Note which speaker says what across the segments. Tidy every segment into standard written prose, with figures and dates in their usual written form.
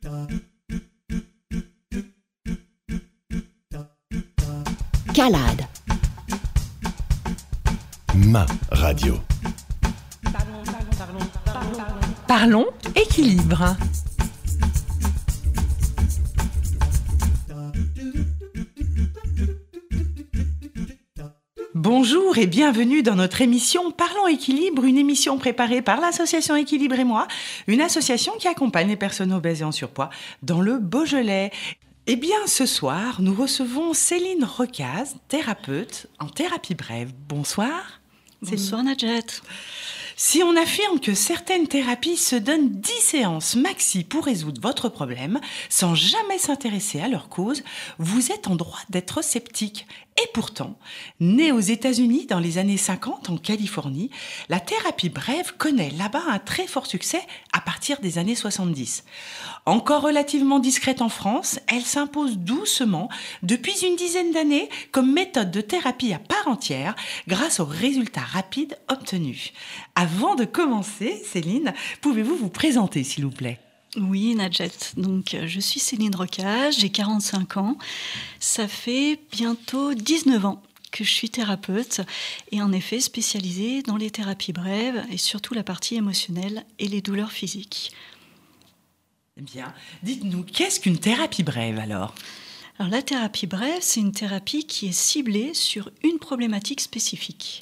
Speaker 1: Calade.
Speaker 2: Ma radio.
Speaker 3: Parlons équilibre. Bonjour et bienvenue dans notre émission Parlons Équilibre, une émission préparée par l'association Équilibre et moi, une association qui accompagne les personnes obèses et en surpoids dans le Beaujolais. Eh bien, ce soir, nous recevons Céline Recaz, thérapeute en thérapie brève. Bonsoir.
Speaker 4: Bonsoir Nadjet.
Speaker 3: Si on affirme que certaines thérapies se donnent 10 séances maxi pour résoudre votre problème, sans jamais s'intéresser à leur cause, vous êtes en droit d'être sceptique. Et pourtant, née aux États-Unis dans les années 50 en Californie, la thérapie brève connaît là-bas un très fort succès à partir des années 70. Encore relativement discrète en France, elle s'impose doucement depuis une dizaine d'années comme méthode de thérapie à part entière grâce aux résultats rapides obtenus. Avant de commencer, Céline, pouvez-vous vous présenter s'il vous plaît ?
Speaker 4: Oui, Nadjet. Donc, je suis Céline Recaz, j'ai 45 ans. Ça fait bientôt 19 ans que je suis thérapeute et en effet spécialisée dans les thérapies brèves et surtout la partie émotionnelle et les douleurs physiques.
Speaker 3: Eh bien, dites-nous, qu'est-ce qu'une thérapie brève alors ?
Speaker 4: Alors, la thérapie brève, c'est une thérapie qui est ciblée sur une problématique spécifique.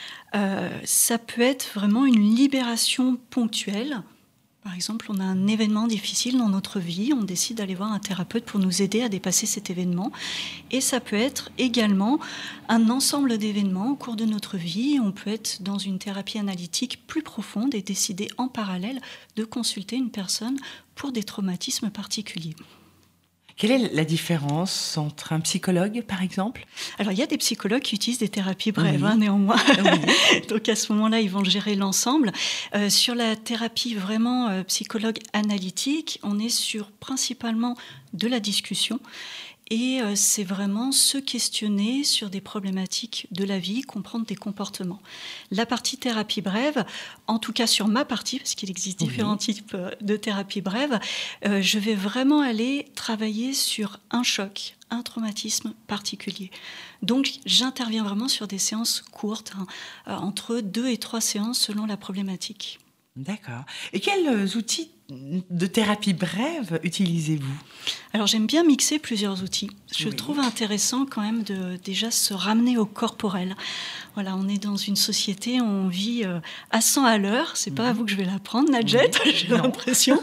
Speaker 4: Ça peut être vraiment une libération ponctuelle. Par exemple, on a un événement difficile dans notre vie, on décide d'aller voir un thérapeute pour nous aider à dépasser cet événement. Et ça peut être également un ensemble d'événements au cours de notre vie. On peut être dans une thérapie analytique plus profonde et décider en parallèle de consulter une personne pour des traumatismes particuliers.
Speaker 3: Quelle est la différence entre un psychologue, par exemple ?
Speaker 4: Alors, il y a des psychologues qui utilisent des thérapies brèves,
Speaker 3: oui.
Speaker 4: Néanmoins.
Speaker 3: Oui.
Speaker 4: Donc, à ce moment-là, ils vont gérer l'ensemble. Sur la thérapie vraiment psychologue analytique, on est sur principalement de la discussion. Et c'est vraiment se questionner sur des problématiques de la vie, comprendre des comportements. La partie thérapie brève, en tout cas sur ma partie, parce qu'il existe différents types de thérapie brève, je vais vraiment aller travailler sur un choc, un traumatisme particulier. Donc j'interviens vraiment sur des séances courtes, entre 2 et 3 séances selon la problématique.
Speaker 3: D'accord. Et quels outils de thérapie brève utilisez-vous ?
Speaker 4: Alors j'aime bien mixer plusieurs outils. Je trouve intéressant quand même de déjà se ramener au corporel. Voilà, on est dans une société où on vit à 100 à l'heure. C'est pas à vous que je vais l'apprendre, Nadjet, j'ai l'impression.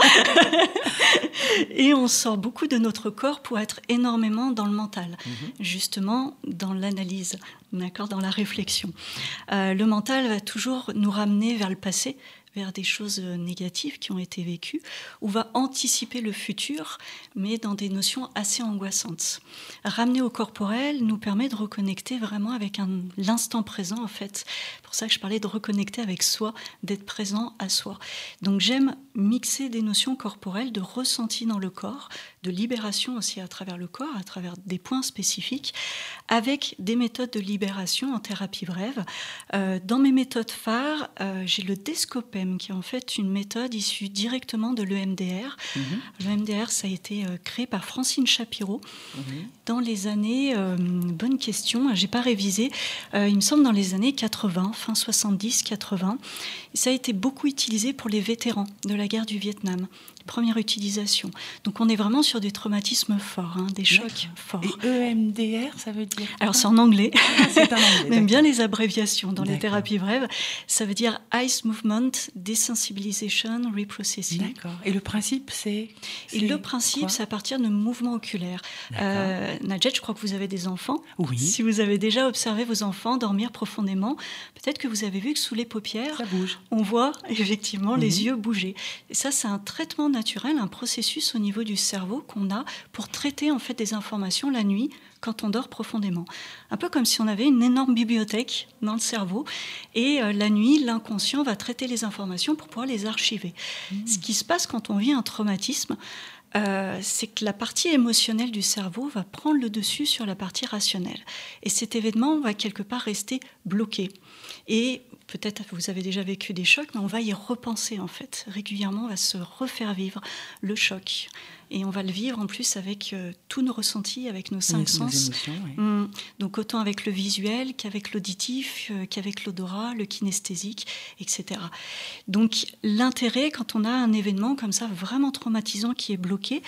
Speaker 4: Et on sort beaucoup de notre corps pour être énormément dans le mental, justement dans l'analyse, d'accord, dans la réflexion. Le mental va toujours nous ramener vers le passé, vers des choses négatives qui ont été vécues, ou va anticiper le futur, mais dans des notions assez angoissantes. Ramener au corporel nous permet de reconnecter vraiment avec l'instant présent, en fait. C'est pour ça que je parlais de reconnecter avec soi, d'être présent à soi. Donc j'aime mixer des notions corporelles, de ressenti dans le corps, de libération aussi à travers le corps, à travers des points spécifiques, avec des méthodes de libération en thérapie brève. Dans mes méthodes phares, j'ai le Descopem, qui est en fait une méthode issue directement de l'EMDR. L'EMDR, ça a été créé par Francine Shapiro dans les années... bonne question, j'ai pas révisé. Il me semble dans les années 80, fin 70-80. Ça a été beaucoup utilisé pour les vétérans de la guerre du Vietnam. Première utilisation. Donc on est vraiment sur des traumatismes forts, des chocs forts.
Speaker 3: Et EMDR, ça veut dire ?
Speaker 4: Alors c'est en anglais.
Speaker 3: C'est en anglais.
Speaker 4: On aime bien les abréviations dans les thérapies brèves. Ça veut dire Ice Movement Desensibilization Reprocessing.
Speaker 3: D'accord. Et le principe, c'est
Speaker 4: le principe, c'est à partir de mouvements oculaires. Nadjet, je crois que vous avez des enfants.
Speaker 3: Oui.
Speaker 4: Si vous avez déjà observé vos enfants dormir profondément, peut-être que vous avez vu que sous les paupières,
Speaker 3: ça bouge.
Speaker 4: On voit effectivement les yeux bouger. Et ça, c'est un traitement naturel, un processus au niveau du cerveau qu'on a pour traiter en fait des informations la nuit quand on dort profondément. Un peu comme si on avait une énorme bibliothèque dans le cerveau et la nuit, l'inconscient va traiter les informations pour pouvoir les archiver. Ce qui se passe quand on vit un traumatisme, c'est que la partie émotionnelle du cerveau va prendre le dessus sur la partie rationnelle. Et cet événement va quelque part rester bloqué. Et peut-être vous avez déjà vécu des chocs, mais on va y repenser en fait. Régulièrement, on va se refaire vivre le choc. Et on va le vivre en plus avec tous nos ressentis, avec nos 5 sens.
Speaker 3: Émotions, ouais.
Speaker 4: Donc autant avec le visuel qu'avec l'auditif, qu'avec l'odorat, le kinesthésique, etc. Donc l'intérêt, quand on a un événement comme ça vraiment traumatisant qui est bloqué,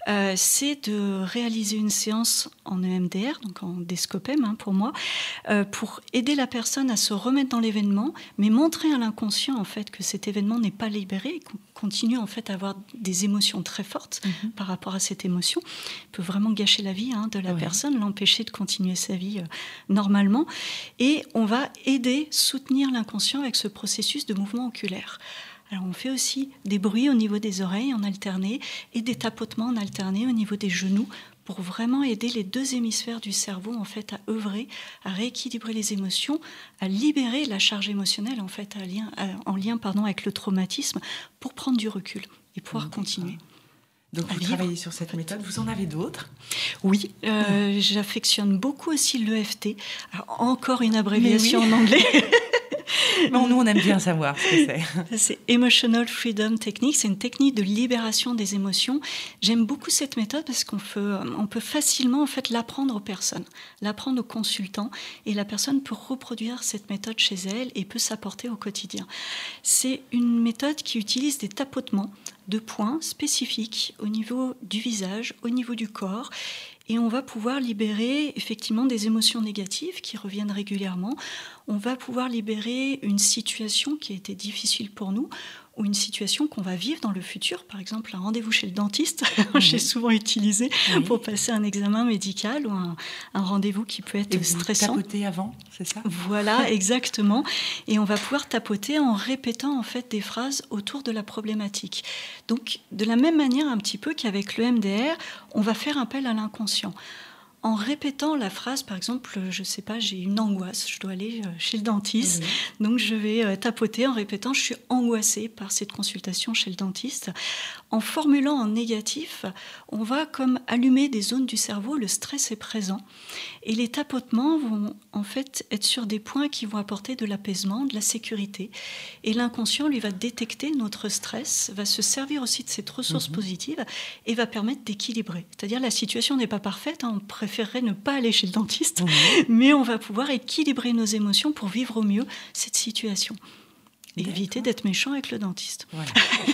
Speaker 4: c'est de réaliser une séance en EMDR, donc en Descopem pour moi, pour aider la personne à se remettre dans l'événement, mais montrer à l'inconscient en fait que cet événement n'est pas libéré, qu'on continue en fait à avoir des émotions très fortes par rapport à cette émotion, peut vraiment gâcher la vie de la personne, l'empêcher de continuer sa vie normalement. Et on va aider, soutenir l'inconscient avec ce processus de mouvement oculaire. Alors on fait aussi des bruits au niveau des oreilles en alterné et des tapotements en alterné au niveau des genoux pour vraiment aider les 2 hémisphères du cerveau en fait à œuvrer, à rééquilibrer les émotions, à libérer la charge émotionnelle en fait en lien avec le traumatisme pour prendre du recul et pouvoir continuer.
Speaker 3: Donc vous travaillez sur cette méthode, vous en avez d'autres ?
Speaker 4: Oui, j'affectionne beaucoup aussi l'EFT. Alors, encore une abréviation en anglais.
Speaker 3: Bon, nous, on aime bien savoir ce que c'est.
Speaker 4: C'est Emotional Freedom Technique. C'est une technique de libération des émotions. J'aime beaucoup cette méthode parce qu'on peut facilement en fait l'apprendre aux personnes, l'apprendre aux consultants, et la personne peut reproduire cette méthode chez elle et peut s'apporter au quotidien. C'est une méthode qui utilise des tapotements de points spécifiques au niveau du visage, au niveau du corps. Et on va pouvoir libérer effectivement des émotions négatives qui reviennent régulièrement. On va pouvoir libérer une situation qui a été difficile pour nous ou une situation qu'on va vivre dans le futur. Par exemple, un rendez-vous chez le dentiste, j'ai souvent utilisé pour passer un examen médical ou un rendez-vous qui peut être stressant.
Speaker 3: Vous tapotez avant, c'est ça ?
Speaker 4: Voilà, exactement. Et on va pouvoir tapoter en répétant en fait des phrases autour de la problématique. Donc, de la même manière un petit peu qu'avec le MDR, on va faire appel à l'inconscient. En répétant la phrase, par exemple, je ne sais pas, j'ai une angoisse, je dois aller chez le dentiste, donc je vais tapoter en répétant, je suis angoissée par cette consultation chez le dentiste. En formulant en négatif, on va comme allumer des zones du cerveau, le stress est présent, et les tapotements vont en fait être sur des points qui vont apporter de l'apaisement, de la sécurité, et l'inconscient lui va détecter notre stress, va se servir aussi de cette ressource positive et va permettre d'équilibrer. C'est-à-dire la situation n'est pas parfaite, on préférerait ne pas aller chez le dentiste, mais on va pouvoir équilibrer nos émotions pour vivre au mieux cette situation. Et éviter d'être méchant avec le dentiste.
Speaker 3: Voilà.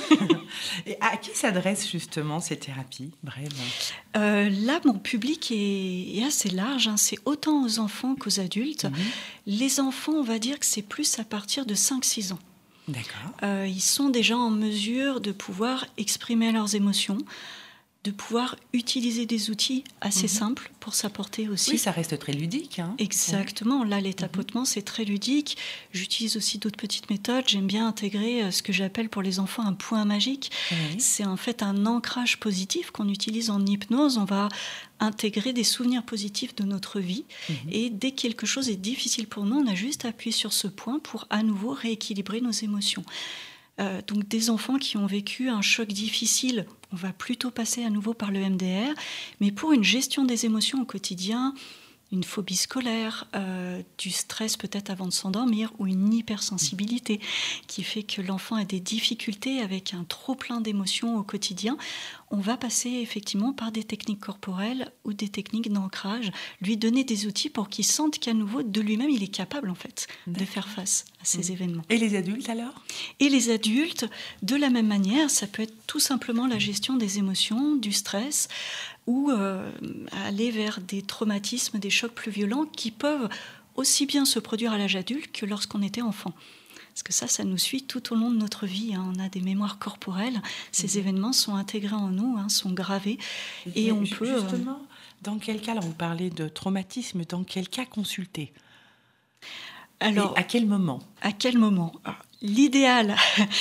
Speaker 3: Et à qui s'adressent justement ces thérapies, bref?
Speaker 4: Là, mon public est assez large. C'est autant aux enfants qu'aux adultes. Les enfants, on va dire que c'est plus à partir de 5-6 ans.
Speaker 3: D'accord.
Speaker 4: Ils sont déjà en mesure de pouvoir exprimer leurs émotions, de pouvoir utiliser des outils assez simples pour s'apporter aussi.
Speaker 3: Oui, ça reste très ludique.
Speaker 4: Exactement. Là, les tapotements, c'est très ludique. J'utilise aussi d'autres petites méthodes. J'aime bien intégrer ce que j'appelle pour les enfants un point magique. C'est en fait un ancrage positif qu'on utilise en hypnose. On va intégrer des souvenirs positifs de notre vie. Et dès que quelque chose est difficile pour nous, on a juste à appuyer sur ce point pour à nouveau rééquilibrer nos émotions. Donc des enfants qui ont vécu un choc difficile, on va plutôt passer à nouveau par le MDR, mais pour une gestion des émotions au quotidien, une phobie scolaire, du stress peut-être avant de s'endormir, ou une hypersensibilité qui fait que l'enfant a des difficultés avec un trop plein d'émotions au quotidien, on va passer effectivement par des techniques corporelles ou des techniques d'ancrage, lui donner des outils pour qu'il sente qu'à nouveau, de lui-même, il est capable en fait de faire face à ces événements.
Speaker 3: Et les adultes alors ?
Speaker 4: Et les adultes, de la même manière, ça peut être tout simplement la gestion des émotions, du stress, ou aller vers des traumatismes, des chocs plus violents qui peuvent aussi bien se produire à l'âge adulte que lorsqu'on était enfant. Parce que ça nous suit tout au long de notre vie. On a des mémoires corporelles. Ces événements sont intégrés en nous, sont gravés. Et on peut...
Speaker 3: Justement, dans quel cas, là, vous parlez de traumatisme, dans quel cas consulter ? Alors, et à quel moment ?
Speaker 4: À quel moment ? L'idéal,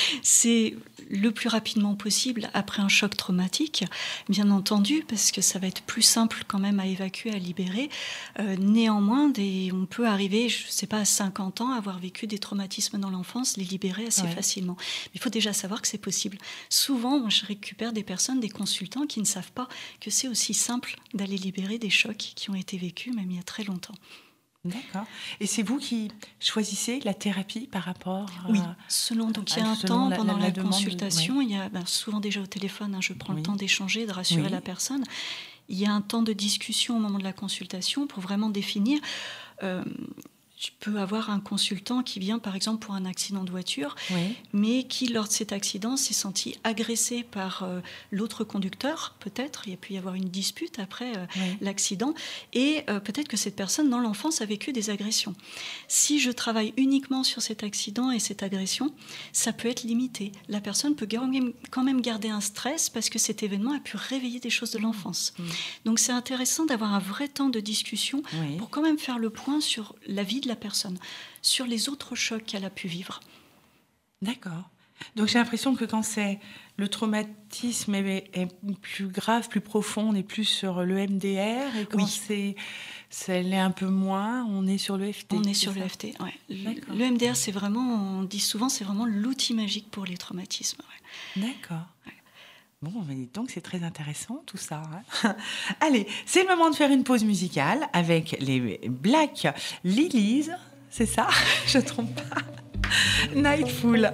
Speaker 4: c'est le plus rapidement possible après un choc traumatique, bien entendu, parce que ça va être plus simple quand même à évacuer, à libérer. Néanmoins, on peut arriver, je ne sais pas, à 50 ans, avoir vécu des traumatismes dans l'enfance, les libérer assez facilement. Mais il faut déjà savoir que c'est possible. Souvent, je récupère des personnes, des consultants qui ne savent pas que c'est aussi simple d'aller libérer des chocs qui ont été vécus, même il y a très longtemps.
Speaker 3: D'accord. Et c'est vous qui choisissez la thérapie par rapport à...
Speaker 4: Oui, selon. Donc il y a un
Speaker 3: selon
Speaker 4: temps pendant la
Speaker 3: demande,
Speaker 4: consultation, il y a souvent déjà au téléphone, je prends le temps d'échanger, de rassurer
Speaker 3: Oui.
Speaker 4: la personne. Il y a un temps de discussion au moment de la consultation pour vraiment définir. Je peux avoir un consultant qui vient, par exemple, pour un accident de voiture,
Speaker 3: Oui.
Speaker 4: mais qui, lors de cet accident, s'est senti agressé par l'autre conducteur, peut-être. Il y a pu y avoir une dispute après l'accident. Et peut-être que cette personne, dans l'enfance, a vécu des agressions. Si je travaille uniquement sur cet accident et cette agression, ça peut être limité. La personne peut quand même garder un stress parce que cet événement a pu réveiller des choses de l'enfance. Donc c'est intéressant d'avoir un vrai temps de discussion pour quand même faire le point sur la vie de la personne, sur les autres chocs qu'elle a pu vivre.
Speaker 3: D'accord. Donc j'ai l'impression que quand c'est le traumatisme est plus grave, plus profond, on est plus sur le MDR, et quand c'est l'est un peu moins, on est sur le FT.
Speaker 4: On est sur le FT, ouais. Le MDR, c'est vraiment, on dit souvent, c'est vraiment l'outil magique pour les traumatismes. Ouais.
Speaker 3: D'accord. Ouais. Bon, mais donc c'est très intéressant tout ça. Hein. Allez, c'est le moment de faire une pause musicale avec les Black Lilies, c'est ça? Je ne trompe pas. Nightful.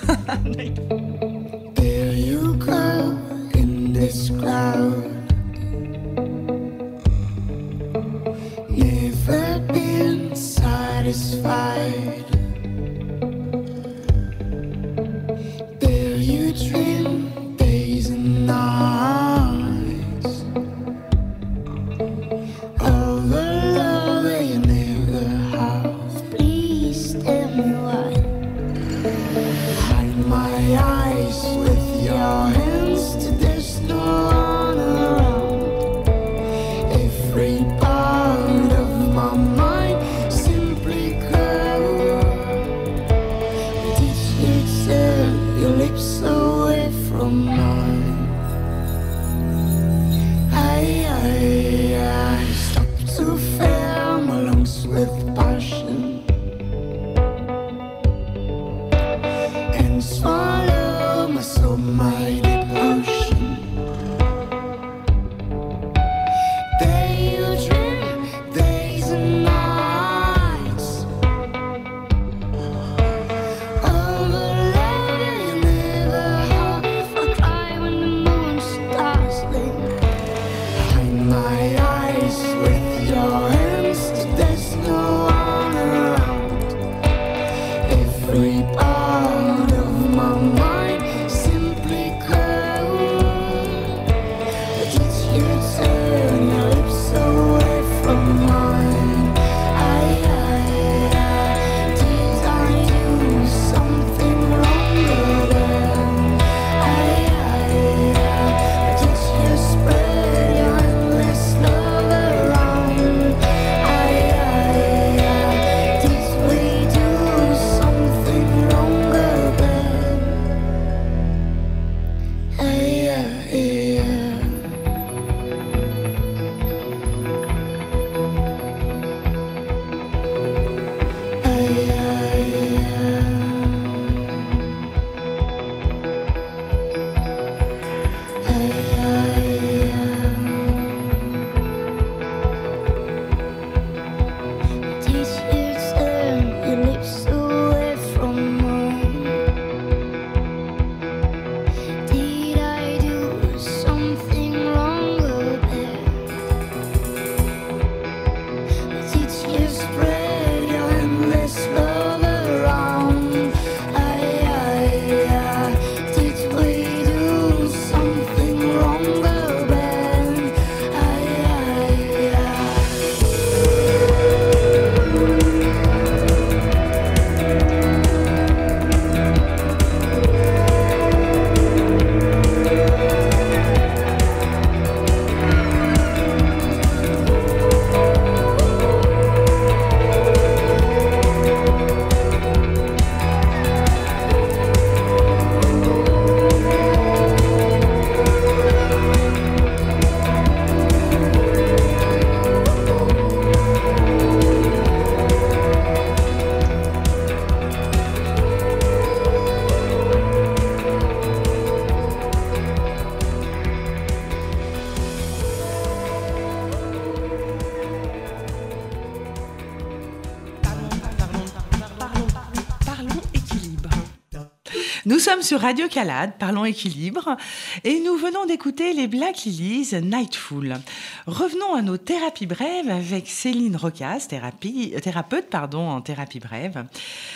Speaker 1: There you go in this crowd. Never been satisfied. There you dream days and nights of a love that you never have. Please tell me why. Hide my eyes with your hands till there's no one around. Every part of my mind simply cries.
Speaker 3: Nous sommes sur Radio Calade, parlons équilibre, et nous venons d'écouter les Black Lilies, Nightfall. Revenons à nos thérapies brèves avec Céline Rocas, thérapeute en thérapie brève.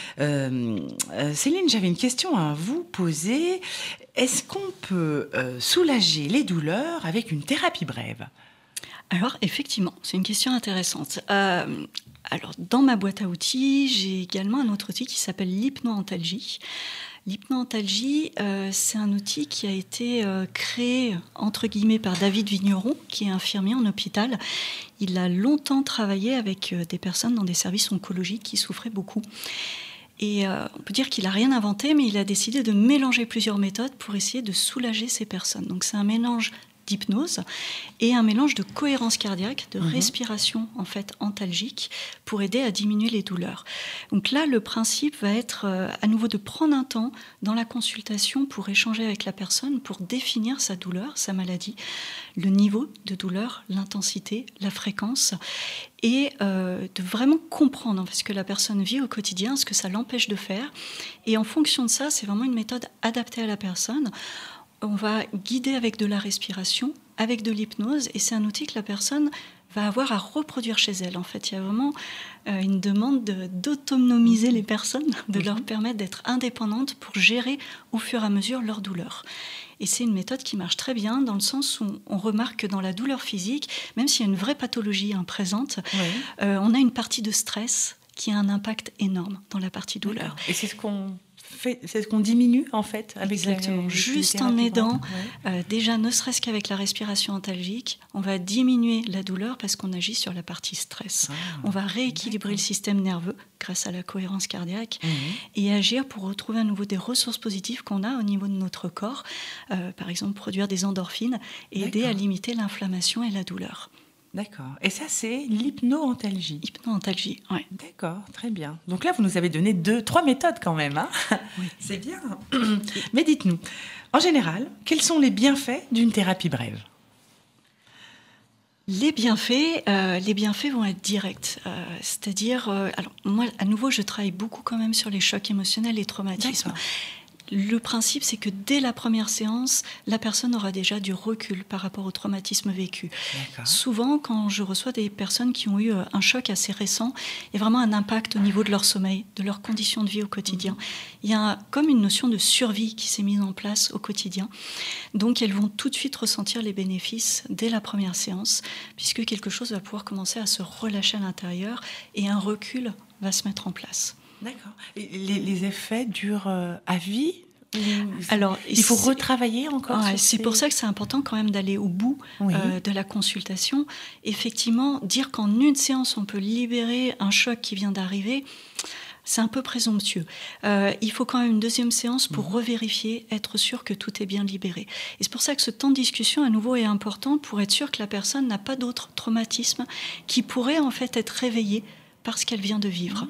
Speaker 3: Céline, j'avais une question à vous poser. Est-ce qu'on peut soulager les douleurs avec une thérapie brève ?
Speaker 4: Alors, effectivement, c'est une question intéressante. Alors, dans ma boîte à outils, j'ai également un autre outil qui s'appelle l'hypnoantalgie. L'hypnoantalgie, c'est un outil qui a été créé, entre guillemets, par David Vigneron, qui est infirmier en hôpital. Il a longtemps travaillé avec des personnes dans des services oncologiques qui souffraient beaucoup. Et on peut dire qu'il n'a rien inventé, mais il a décidé de mélanger plusieurs méthodes pour essayer de soulager ces personnes. Donc, c'est un mélange d'hypnose et un mélange de cohérence cardiaque, de respiration en fait antalgique pour aider à diminuer les douleurs. Donc là, le principe va être à nouveau de prendre un temps dans la consultation pour échanger avec la personne, pour définir sa douleur, sa maladie, le niveau de douleur, l'intensité, la fréquence et de vraiment comprendre ce que la personne vit au quotidien, ce que ça l'empêche de faire. Et en fonction de ça, c'est vraiment une méthode adaptée à la personne. On va guider avec de la respiration, avec de l'hypnose, et c'est un outil que la personne va avoir à reproduire chez elle. En fait, il y a vraiment une demande d'autonomiser les personnes, de leur permettre d'être indépendantes pour gérer au fur et à mesure leur douleur. Et c'est une méthode qui marche très bien dans le sens où on remarque que dans la douleur physique, même s'il y a une vraie pathologie présente, on a une partie de stress qui a un impact énorme dans la partie douleur.
Speaker 3: Et c'est ce qu'on diminue en fait avec
Speaker 4: exactement. Juste en aidant, déjà ne serait-ce qu'avec la respiration antalgique, on va diminuer la douleur parce qu'on agit sur la partie stress. On va rééquilibrer le système nerveux grâce à la cohérence cardiaque et agir pour retrouver à nouveau des ressources positives qu'on a au niveau de notre corps. Par exemple, produire des endorphines et aider à limiter l'inflammation et la douleur.
Speaker 3: D'accord. Et ça, c'est l'hypnoantalgie.
Speaker 4: Hypnoantalgie, oui.
Speaker 3: D'accord, très bien. Donc là, vous nous avez donné 2-3 méthodes quand même. Hein. Oui. C'est bien. Mais dites-nous, en général, quels sont les bienfaits d'une thérapie brève ?
Speaker 4: Les bienfaits vont être directs. C'est-à-dire, alors moi, à nouveau, je travaille beaucoup quand même sur les chocs émotionnels et traumatismes. D'accord. Le principe, c'est que dès la première séance, la personne aura déjà du recul par rapport au traumatisme vécu. D'accord. Souvent, quand je reçois des personnes qui ont eu un choc assez récent, il y a vraiment un impact au niveau de leur sommeil, de leurs conditions de vie au quotidien. Il y a comme une notion de survie qui s'est mise en place au quotidien. Donc, elles vont tout de suite ressentir les bénéfices dès la première séance, puisque quelque chose va pouvoir commencer à se relâcher à l'intérieur et un recul va se mettre en place.
Speaker 3: D'accord. Et les effets durent à vie ?
Speaker 4: Alors,
Speaker 3: il faut retravailler encore.
Speaker 4: C'est pour ça que c'est important quand même d'aller au bout de la consultation. Effectivement, dire qu'en une séance, on peut libérer un choc qui vient d'arriver, c'est un peu présomptueux. Il faut quand même une deuxième séance pour revérifier, être sûr que tout est bien libéré. Et c'est pour ça que ce temps de discussion, à nouveau, est important pour être sûr que la personne n'a pas d'autres traumatismes qui pourraient en fait être réveillés par ce qu'elle vient de vivre.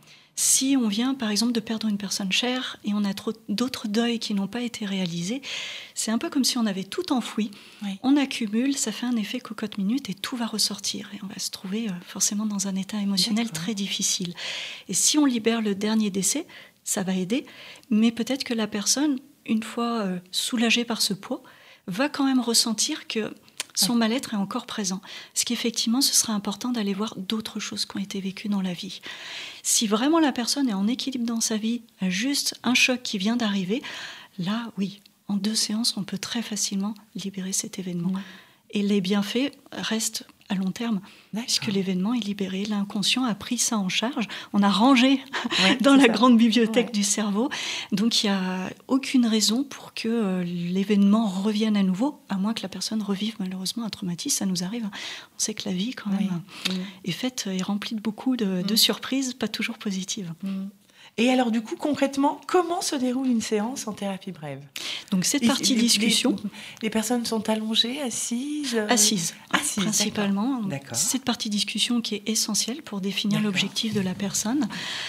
Speaker 4: Si on vient, par exemple, de perdre une personne chère et on a d'autres deuils qui n'ont pas été réalisés, c'est un peu comme si on avait tout enfoui. On accumule, ça fait un effet cocotte-minute et tout va ressortir. Et on va se trouver forcément dans un état émotionnel très difficile. Et si on libère le dernier décès, ça va aider. Mais peut-être que la personne, une fois soulagée par ce poids, va quand même ressentir que son mal-être est encore présent. Ce qu'effectivement, ce sera important d'aller voir d'autres choses qui ont été vécues dans la vie. Si vraiment la personne est en équilibre dans sa vie, a juste un choc qui vient d'arriver, là, oui, en 2 séances, on peut très facilement libérer cet événement. Et les bienfaits restent à long terme, puisque l'événement est libéré. L'inconscient a pris ça en charge. On a rangé dans la grande bibliothèque du cerveau. Donc, il n'y a aucune raison pour que l'événement revienne à nouveau, à moins que la personne revive malheureusement un traumatisme. Ça nous arrive. On sait que la vie, quand même, est remplie de beaucoup de surprises, pas toujours positives.
Speaker 3: Et alors, du coup, concrètement, comment se déroule une séance en thérapie brève ?
Speaker 4: Donc, cette partie discussion...
Speaker 3: Les personnes sont allongées, assises
Speaker 4: Assises, principalement.
Speaker 3: D'accord.
Speaker 4: Cette partie discussion qui est essentielle pour définir l'objectif de la personne.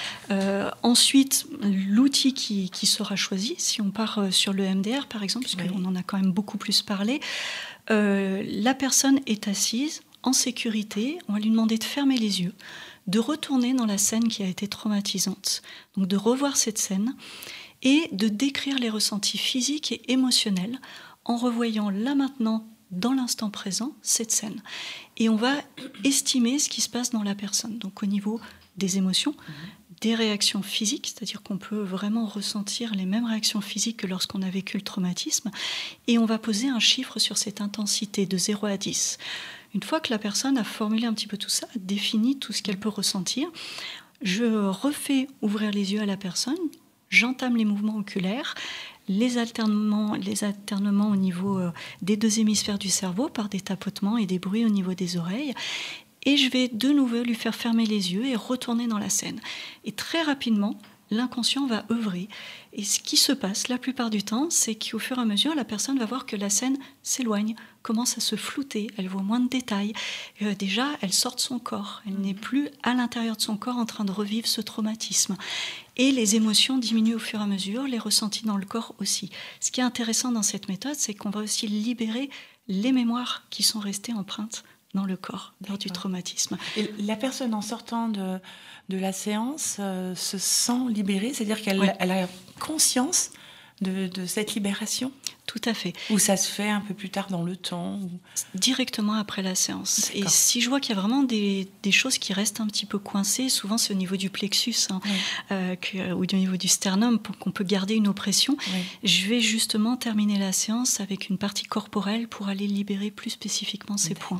Speaker 4: Ensuite, l'outil qui sera choisi, si on part sur le MDR, par exemple, parce qu'on en a quand même beaucoup plus parlé, la personne est assise, en sécurité, on va lui demander de fermer les yeux, de retourner dans la scène qui a été traumatisante. Donc de revoir cette scène et de décrire les ressentis physiques et émotionnels en revoyant là maintenant, dans l'instant présent, cette scène. Et on va estimer ce qui se passe dans la personne. Donc au niveau des émotions, des réactions physiques, c'est-à-dire qu'on peut vraiment ressentir les mêmes réactions physiques que lorsqu'on a vécu le traumatisme, et on va poser un chiffre sur cette intensité de 0 à 10. Une fois que la personne a formulé un petit peu tout ça, a défini tout ce qu'elle peut ressentir, je refais ouvrir les yeux à la personne, j'entame les mouvements oculaires, les alternements au niveau des 2 hémisphères du cerveau par des tapotements et des bruits au niveau des oreilles. Et je vais de nouveau lui faire fermer les yeux et retourner dans la scène. Et très rapidement, l'inconscient va œuvrer. Et ce qui se passe la plupart du temps, c'est qu'au fur et à mesure, la personne va voir que la scène s'éloigne, commence à se flouter, elle voit moins de détails. Déjà, elle sort de son corps. Elle n'est plus à l'intérieur de son corps en train de revivre ce traumatisme. Et les émotions diminuent au fur et à mesure, les ressentis dans le corps aussi. Ce qui est intéressant dans cette méthode, c'est qu'on va aussi libérer les mémoires qui sont restées empreintes dans le corps, lors du traumatisme.
Speaker 3: Et la personne, en sortant de la séance, se sent libérée, c'est-à-dire qu'elle elle a conscience de cette libération?
Speaker 4: Tout à fait.
Speaker 3: Ou ça se fait un peu plus tard dans le temps
Speaker 4: Directement après la séance.
Speaker 3: D'accord.
Speaker 4: Et si je vois qu'il y a vraiment des choses qui restent un petit peu coincées, souvent c'est au niveau du plexus ou au niveau du sternum, pour qu'on peut garder une oppression, je vais justement terminer la séance avec une partie corporelle pour aller libérer plus spécifiquement ces points.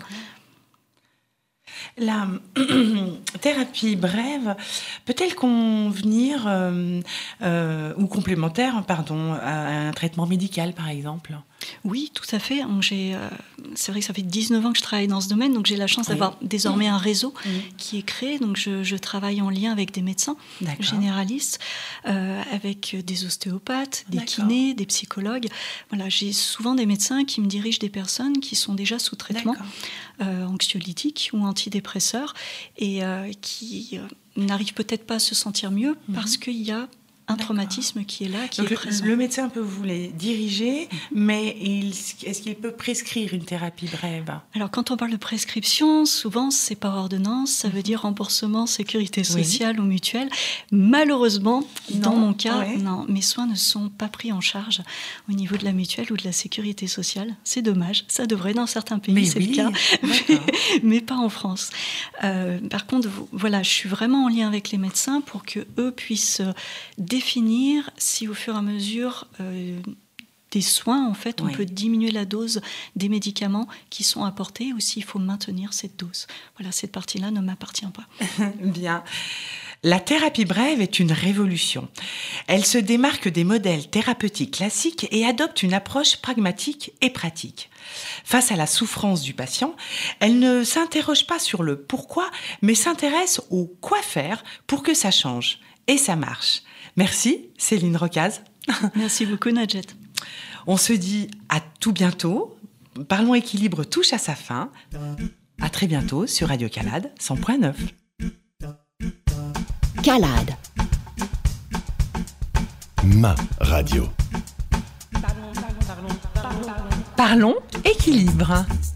Speaker 3: La thérapie brève peut-elle convenir ou complémentaire, à un traitement médical, par exemple?
Speaker 4: Oui, tout à fait. C'est vrai que ça fait 19 ans que je travaille dans ce domaine, donc j'ai la chance d'avoir désormais un réseau qui est créé. Donc je travaille en lien avec des médecins généralistes, avec des ostéopathes, des kinés, des psychologues. Voilà, j'ai souvent des médecins qui me dirigent des personnes qui sont déjà sous traitement anxiolytique ou antidépresseur et qui n'arrivent peut-être pas à se sentir mieux parce qu'il y a un traumatisme qui est là, qui est présent.
Speaker 3: Le médecin peut vous les diriger, mais est-ce qu'il peut prescrire une thérapie brève? Alors,
Speaker 4: quand on parle de prescription, souvent, c'est par ordonnance, ça veut dire remboursement, sécurité sociale ou mutuelle. Malheureusement, dans mon cas, non, mes soins ne sont pas pris en charge au niveau de la mutuelle ou de la sécurité sociale. C'est dommage, ça devrait dans certains pays, c'est le cas, mais pas en France. Par contre, voilà, je suis vraiment en lien avec les médecins pour qu'eux puissent définir si au fur et à mesure des soins, en fait, on peut diminuer la dose des médicaments qui sont apportés ou s'il faut maintenir cette dose. Voilà, cette partie-là ne m'appartient pas.
Speaker 3: Bien. La thérapie brève est une révolution. Elle se démarque des modèles thérapeutiques classiques et adopte une approche pragmatique et pratique. Face à la souffrance du patient, elle ne s'interroge pas sur le pourquoi, mais s'intéresse au quoi faire pour que ça change. Et ça marche. Merci, Céline Rocaz.
Speaker 4: Merci beaucoup, Nadjet.
Speaker 3: On se dit à tout bientôt. Parlons équilibre touche à sa fin. À très bientôt sur Radio Calade 100.9.
Speaker 2: Calade. Ma radio.
Speaker 3: Parlons équilibre.